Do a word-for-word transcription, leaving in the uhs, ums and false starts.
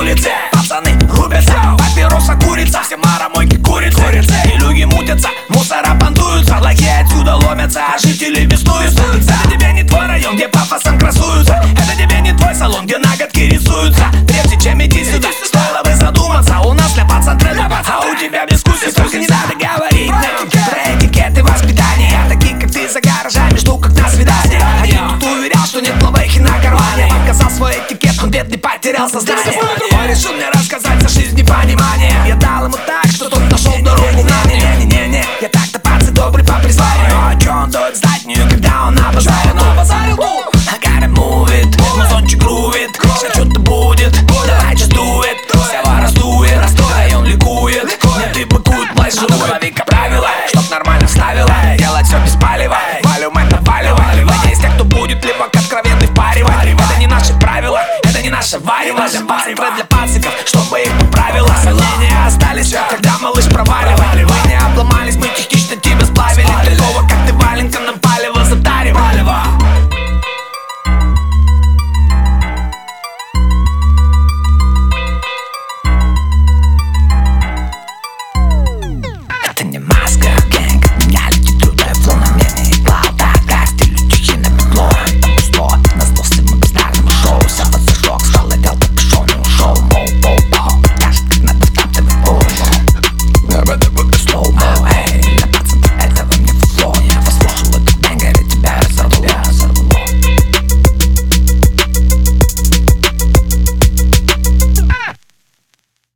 улице. Пацаны рубятся, папироса курица, все маромойки курицы, курицы. И люди мутятся, мусора бандуются, лохи отсюда ломятся, а жители беснуются. Это тебе не твой район, где пафосом красуются. Это тебе не твой салон, где ноготки рисуются. Прежде чем идти сюда, стоило бы задуматься. У нас для пацан тренд, а у тебя безвкусие. Только не надо говорить нам про этикет и воспитание. Я такие, как ты, за гаражами жду, как на свидание. А я тут уверял, что нет плавейхи на кармане. Показал свой этикет, он бедный потерял сознание. Он решил мне рассказать о жизни понимание. Я дал ему так, что тот нашел дорогу в нами. Не-не-не, я так-то пацан добрый по призванию. Ну а чё он стоит знать нее, когда он обожает? Он обозарил тут, I gotta move it, музончик грувит. Сейчас что-то будет, давай just do it.